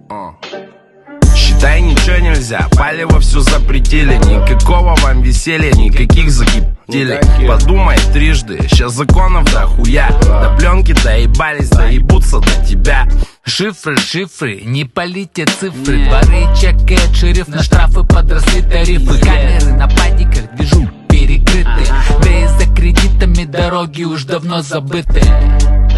Считай, ничего нельзя, палево все запретили. Никакого вам веселья, никаких закипелей. Подумай трижды, сейчас законов дохуя. До пленки доебались, доебутся до тебя. Шифры, не полите цифры. Дворы чекает шериф, на штрафы подросли тарифы. Камеры на падиках, движу перекрыты. Да и за кредитами дороги уж давно забыты.